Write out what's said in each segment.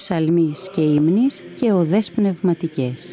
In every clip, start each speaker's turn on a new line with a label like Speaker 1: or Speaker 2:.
Speaker 1: ψαλμής και ύμνης και οδές πνευματικές.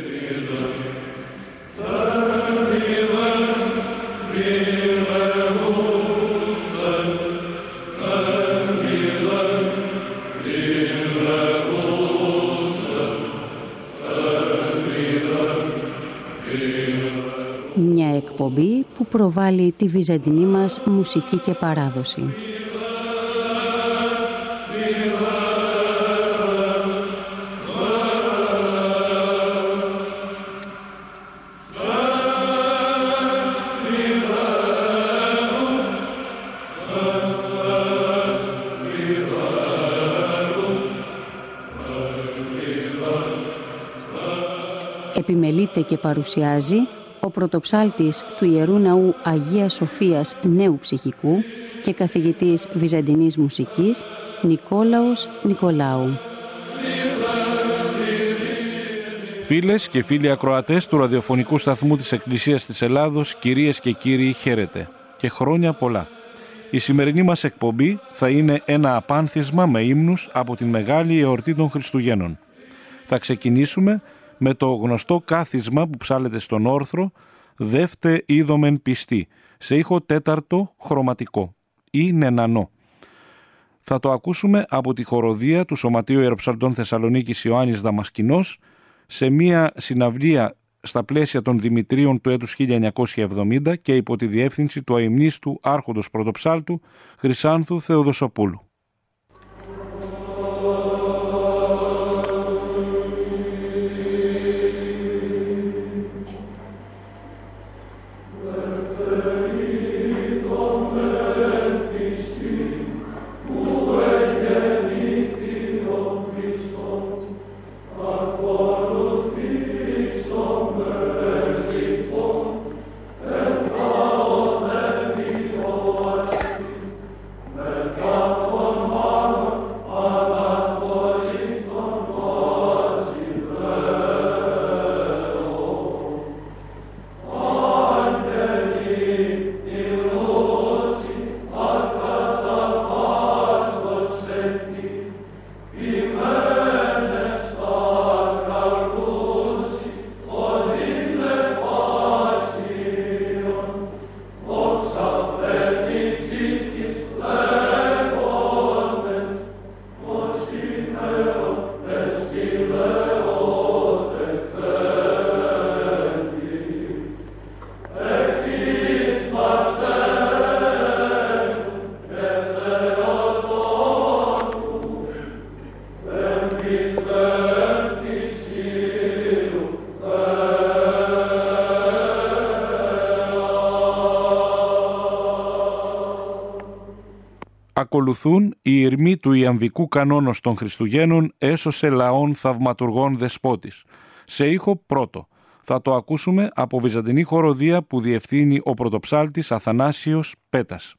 Speaker 1: Μια εκπομπή που προβάλλει τη βυζαντινή μας μουσική και παράδοση. Επιμελείται και παρουσιάζει ο πρωτοψάλτης του Ιερού Ναού Αγίας Σοφίας Νέου Ψυχικού και καθηγητής βυζαντινής μουσικής Νικόλαος Νικολάου.
Speaker 2: Φίλες και φίλοι ακροατές του ραδιοφωνικού σταθμού της Εκκλησίας της Ελλάδος, κυρίες και κύριοι, χαίρετε και χρόνια πολλά. Η σημερινή μας εκπομπή θα είναι ένα απάνθισμα με ύμνους από την μεγάλη εορτή των Χριστουγέννων. Θα ξεκινήσουμε με το γνωστό κάθισμα που ψάλλεται στον όρθρο «Δεύτε είδομεν πιστή», σε ήχο τέταρτο χρωματικό ή νενανό. Θα το ακούσουμε από τη χοροδία του Σωματείου Ιεροψαλτών Θεσσαλονίκης Ιωάννης Δαμασκηνός σε μια συναυλία στα πλαίσια των Δημητρίων του έτους 1970 και υπό τη διεύθυνση του αημνίστου άρχοντος πρωτοψάλτου Χρυσάνθου Θεοδοσοπούλου. Ακολουθούν οι ηρμοί του ιαμβικού κανόνος των Χριστουγέννων «Έσωσε λαών θαυματουργών δεσπότης». Σε ήχο πρώτο. Θα το ακούσουμε από βυζαντινή χοροδία που διευθύνει ο πρωτοψάλτης Αθανάσιος Πέτας.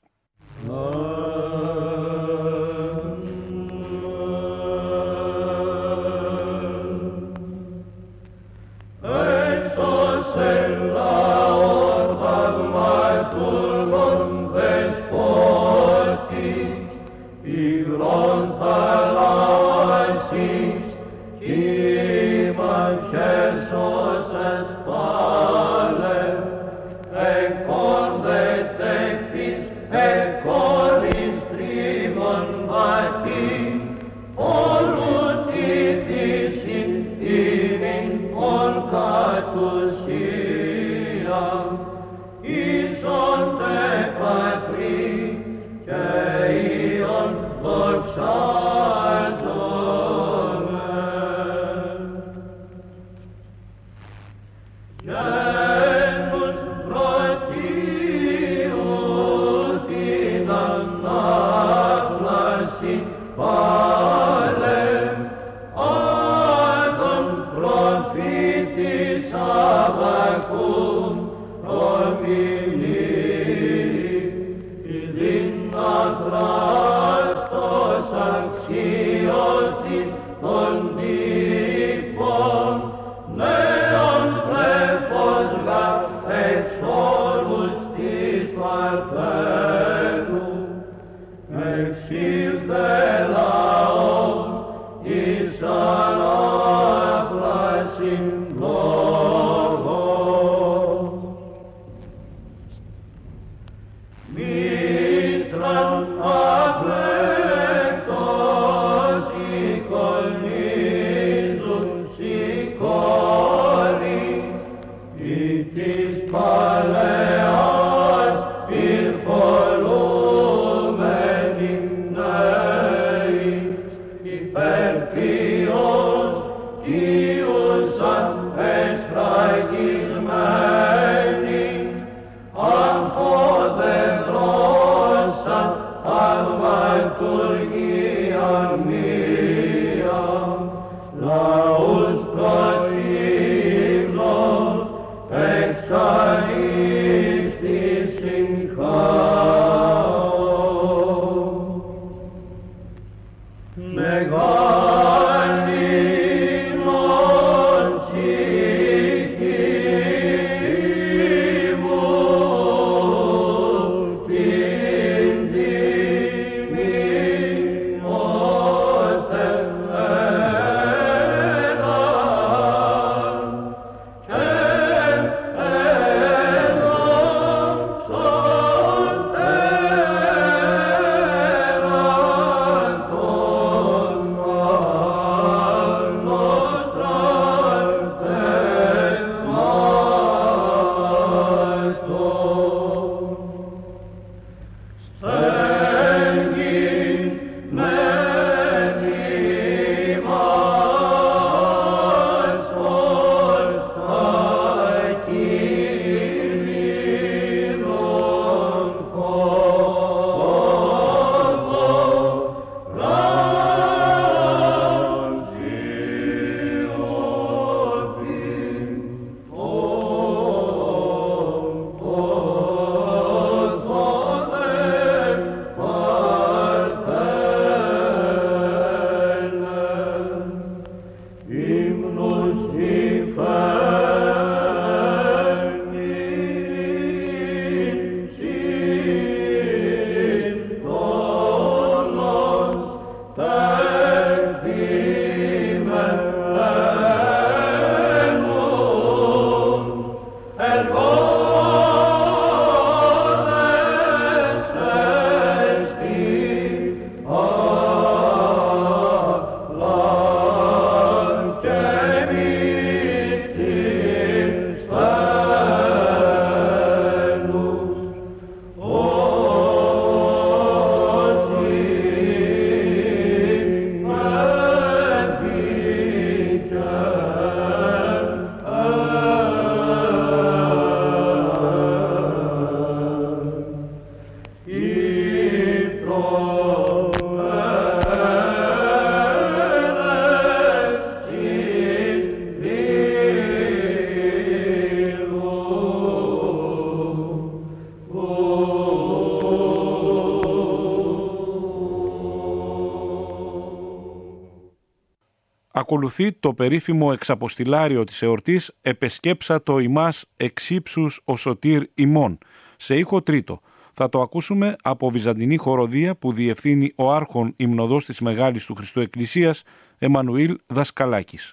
Speaker 2: Ακολουθεί το περίφημο εξαποστηλάριο της εορτής «Επεσκέψα το ημάς εξύψους ο σωτήρ ημών» σε ήχο τρίτο. Θα το ακούσουμε από βυζαντινή χοροδία που διευθύνει ο άρχον υμνοδός της Μεγάλης του Χριστού Εκκλησίας Εμμανουήλ Δασκαλάκης.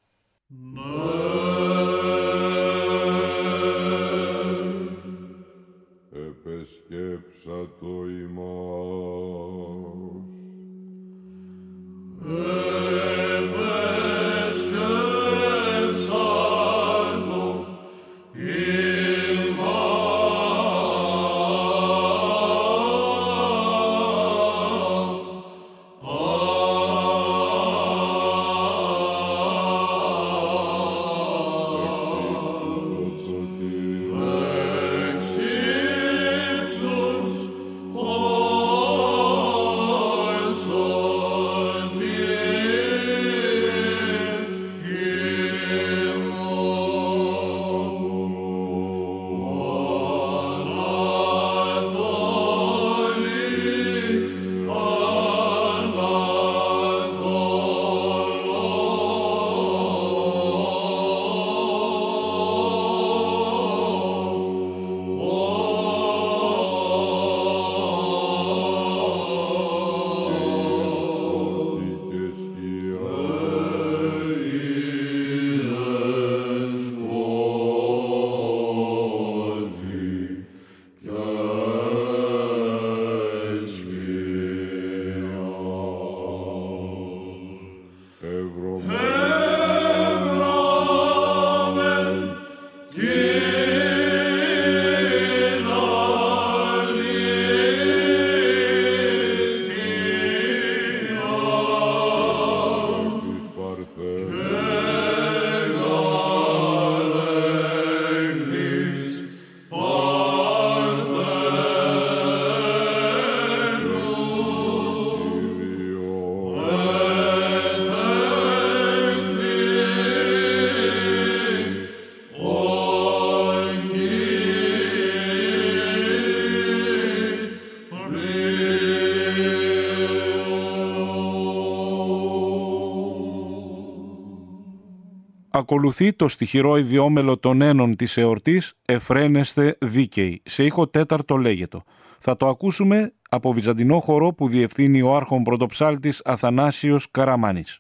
Speaker 3: Επεσκέψα το ημάς
Speaker 4: Oh
Speaker 2: Ακολουθεί το στιχηρό ιδιόμελο των ένων της εορτής «Εφραίνεστε δίκαιοι», σε ήχο τέταρτο λέγετο. Θα το ακούσουμε από βυζαντινό χορό που διευθύνει ο άρχον πρωτοψάλτης Αθανάσιος Καραμάνης.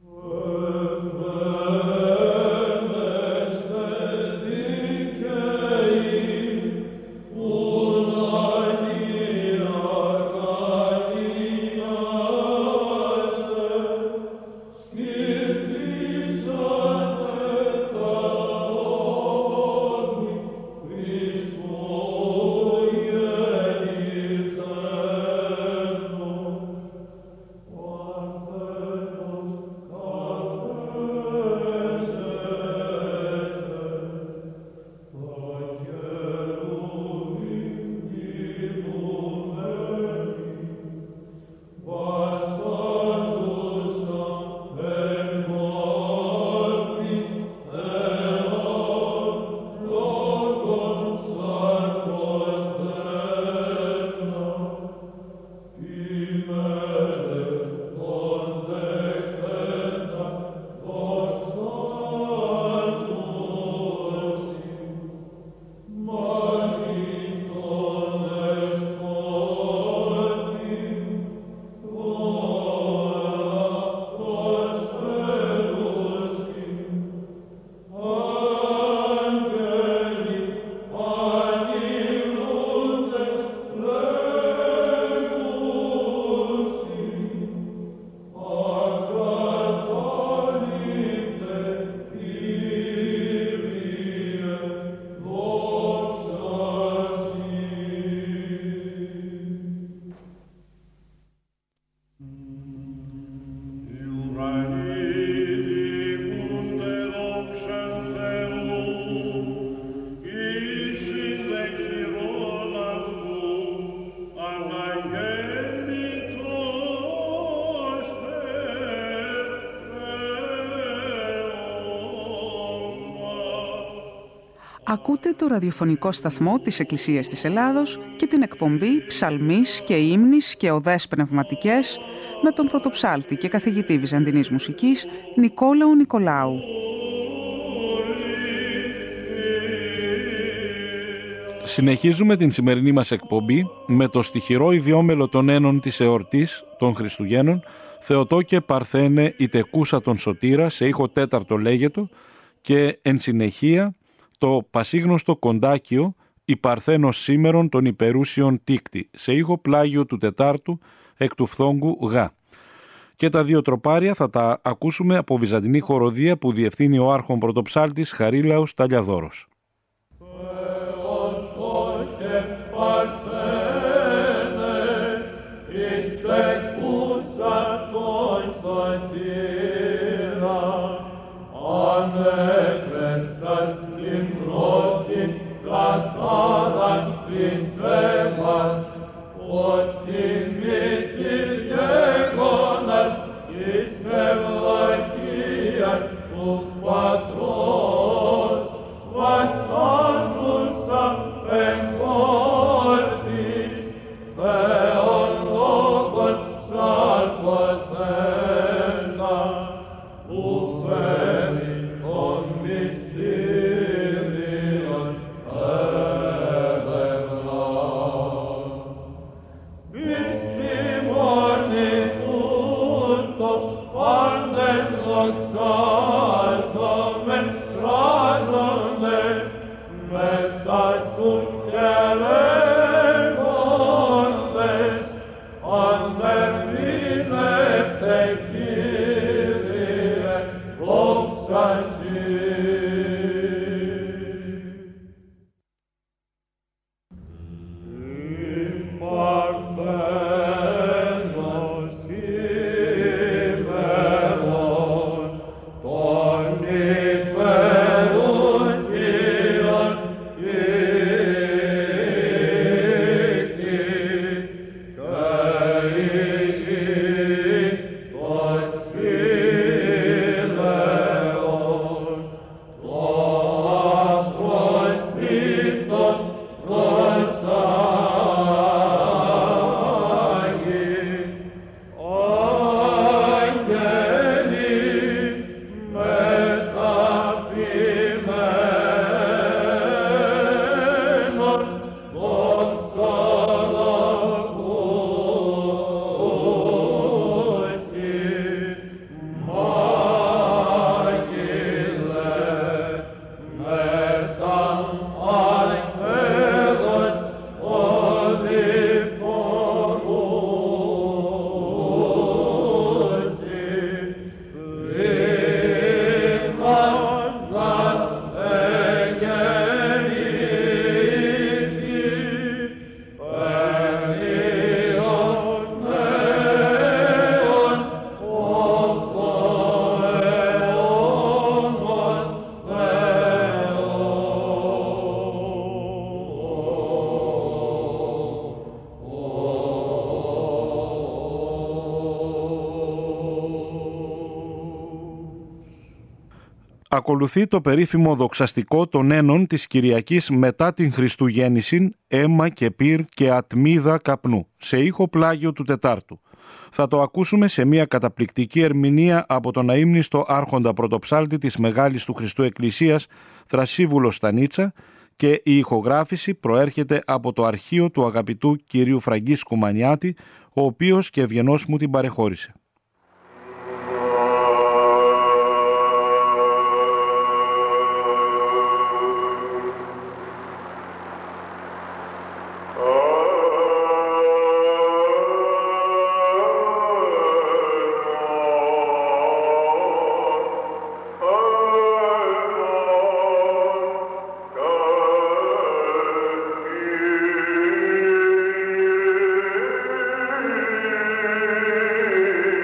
Speaker 4: Ακούτε το ραδιοφωνικό σταθμό της Εκκλησίας της Ελλάδος και την εκπομπή «Ψαλμής και ύμνης και οδές πνευματικές» με τον πρωτοψάλτη και καθηγητή βυζαντινής μουσικής Νικόλαο Νικολάου.
Speaker 2: Συνεχίζουμε την σημερινή μας εκπομπή με το στιχηρό ιδιόμελο των ένων της εορτής των Χριστουγέννων «Θεοτόκε Παρθένε η τεκούσα τον Σωτήρα» σε ήχο τέταρτο λέγετο και εν συνεχεία το πασίγνωστο κοντάκιο «Η Παρθένος σήμερον των υπερούσιων τίκτη» σε ήχο πλάγιο του τετάρτου εκ του φθόγκου Γ. Και τα δύο τροπάρια θα τα ακούσουμε από βυζαντινή χοροδία που διευθύνει ο άρχον πρωτοψάλτης Χαρίλαος Ταλιαδόρος. Ακολουθεί το περίφημο δοξαστικό των ένων της Κυριακής μετά την Χριστουγέννηση, αίμα και πυρ και ατμίδα καπνού, σε ήχο πλάγιο του Τετάρτου. Θα το ακούσουμε σε μια καταπληκτική ερμηνεία από τον αείμνηστο άρχοντα πρωτοψάλτη της Μεγάλης του Χριστού Εκκλησίας, Θρασίβουλο Στανίτσα, και η ηχογράφηση προέρχεται από το αρχείο του αγαπητού κυρίου Φραγκίσκου Μανιάτη, ο οποίος και ευγενός μου την παρεχώρησε.
Speaker 3: Amen.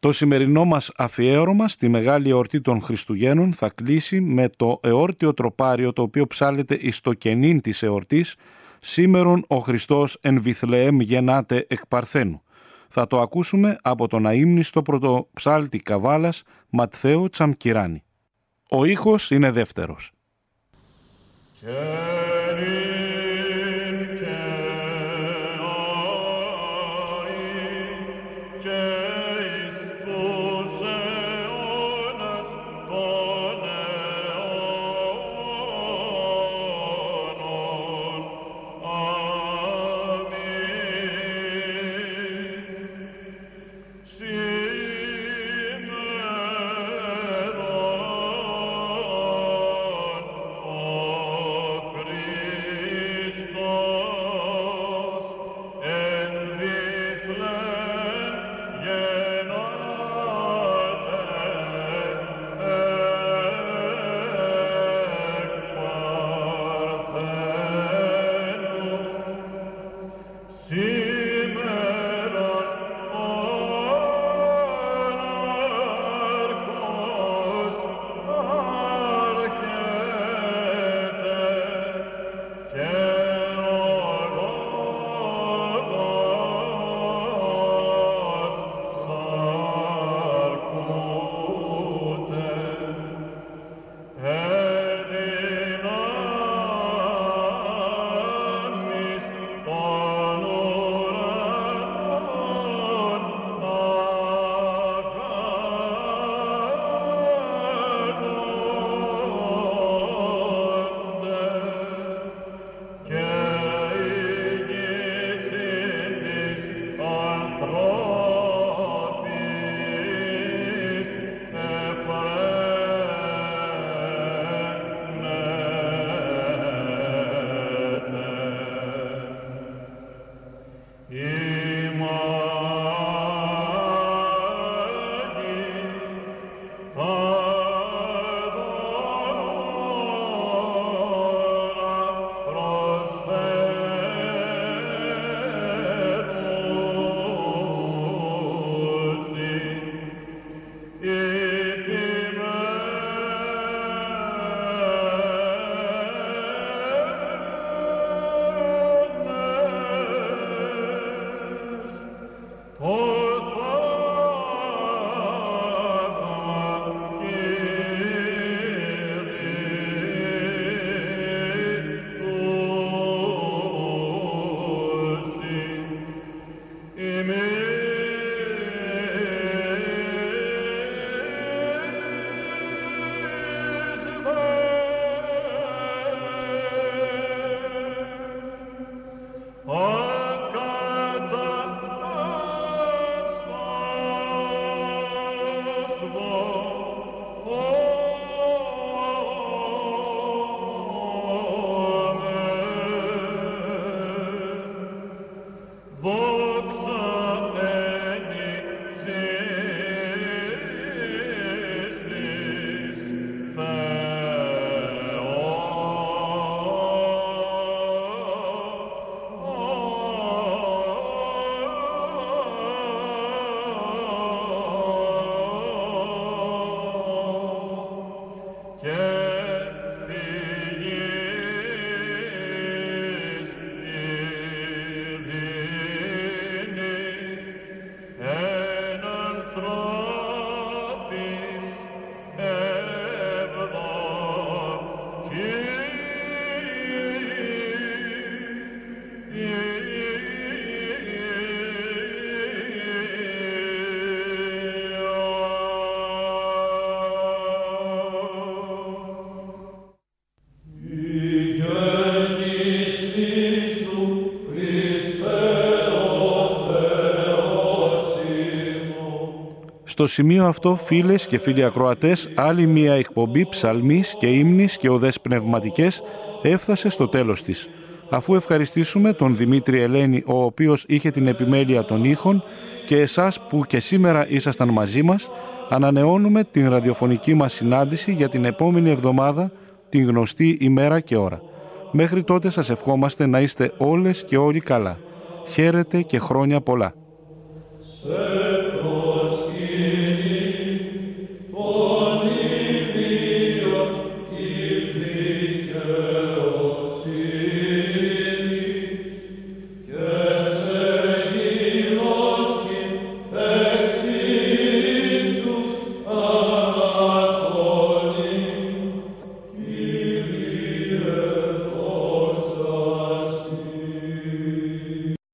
Speaker 2: Το σημερινό μας αφιέρωμα στη μεγάλη εορτή των Χριστουγέννων θα κλείσει με το εόρτιο τροπάριο, το οποίο ψάλλεται εις το κενήν της εορτής «Σήμερον ο Χριστός εν Βιθλεέμ γεννάται εκ Παρθένου». Θα το ακούσουμε από τον αείμνηστο πρωτοψάλτη Καβάλας Ματθαίο Τσαμκυράνη. Ο ήχος είναι δεύτερος. Στο σημείο αυτό, φίλες και φίλοι ακροατές, άλλη μία εκπομπή ψαλμής και ύμνης και οδές πνευματικές έφτασε στο τέλος της. Αφού ευχαριστήσουμε τον Δημήτρη Ελένη, ο οποίος είχε την επιμέλεια των ήχων, και εσάς που και σήμερα ήσασταν μαζί μας, ανανεώνουμε την ραδιοφωνική μας συνάντηση για την επόμενη εβδομάδα, την γνωστή ημέρα και ώρα. Μέχρι τότε σας ευχόμαστε να είστε όλες και όλοι καλά. Χαίρετε και χρόνια πολλά.